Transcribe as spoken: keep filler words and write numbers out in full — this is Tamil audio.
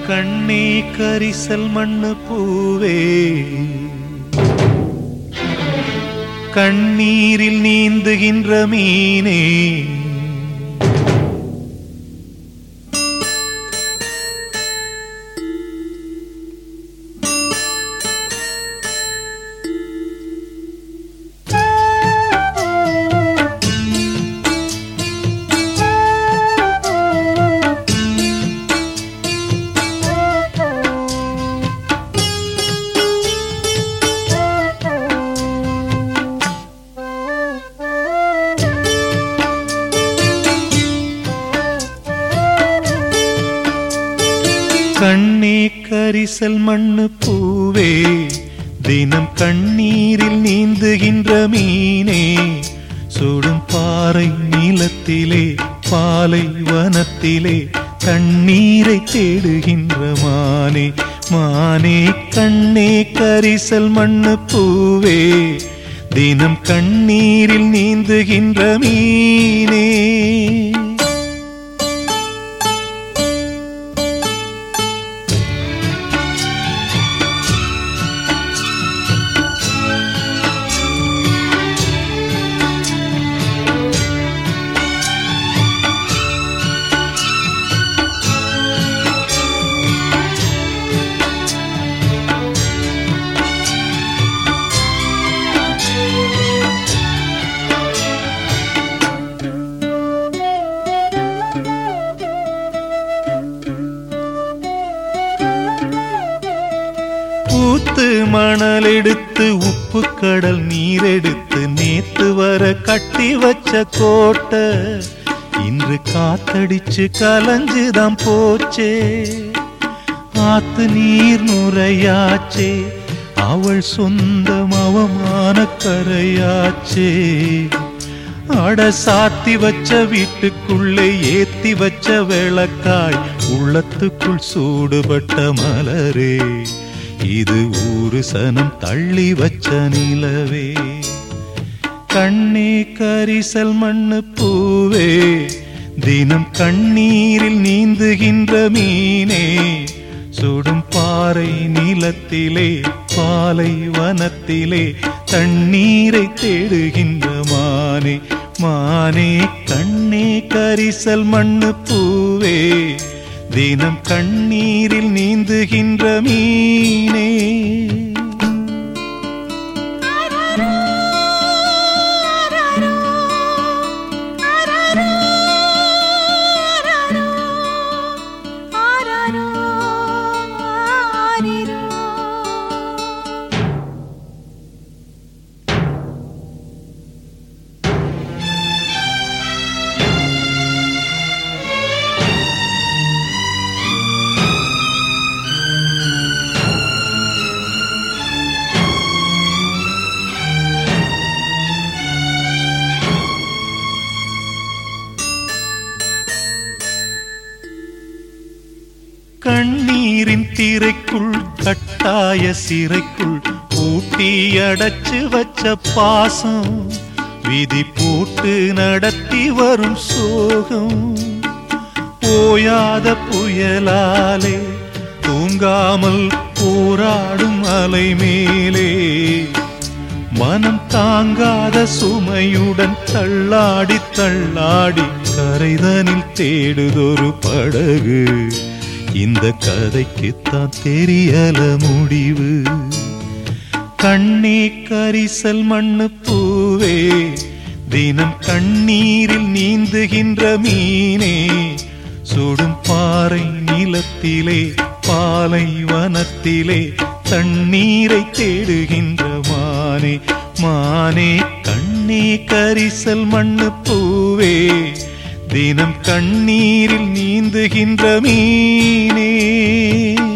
கண்ணே கரிசல் மண்ணு பூவே, கண்ணீரில் நீந்துகின்ற மீனே, கண்ணே கரிசல் மண்ணு பூவே, தினம் கண்ணீரில் நீந்துகின்ற மீனே, சுடும் பாறை நீலத்திலே பாலை வனத்திலே தண்ணீரை தேடுகின்ற மானே, மானே கண்ணே கரிசல் மண்ணு பூவே, தினம் கண்ணீரில் நீந்துகின்ற மீனே. ஊத்து மணல் எடுத்து உப்பு கடல் நீர் எடுத்து நேத்து வர கட்டி வச்ச கோட்டை இன்று காத்தடிச்சு கலஞ்சுதான் போச்சே. ஆத்து நீர் நுரையாச்சே, அவள் சொந்தம் அவமான கரையாச்சே. அட சாத்தி வச்ச வீட்டுக்குள்ளே ஏத்தி வச்ச விளக்காய் உள்ளத்துக்குள் சூடுபட்ட மலரே, இது ஊரு சனம் தள்ளி வச்ச நிலவே. கண்ணே கரிசல் மண்ணு பூவே, தினம் கண்ணீரில் நீந்துகின்ற மீனே, சுடும் பாறை நீலத்திலே பாலை வனத்திலே தண்ணீரை தேடுகின்ற மானே, மானே கண்ணே கரிசல் மண்ணு பூவே, தினம் கண்ணீரில் நீந்துகின்ற மீனே. கண்ணீரின் திரைக்குள் கட்டாய சிறைக்குள் பூட்டி அடைச்சு வச்ச பாசம், விதி போட்டு நடத்தி வரும் சோகம். ஓயாத புயலாலே தூங்காமல் போராடும் அலை மேலே, மனம் தாங்காத சுமையுடன் தள்ளாடி தள்ளாடி கரைதனில் தேடுதொரு படகு. இந்த கதைக்குத்தான் தெரியல முடிவு. கண்ணே கரிசல் மண்ணு பூவே, தினம் கண்ணீரில் நீந்துகின்ற மீனே, சுடும் பாறை நீலத்திலே பாலை வனத்திலே தண்ணீரை தேடுகின்ற மானே, மானே கண்ணே கரிசல் மண்ணு பூவே, தினம் கண்ணீரில் நீந்துகின்ற மீனே.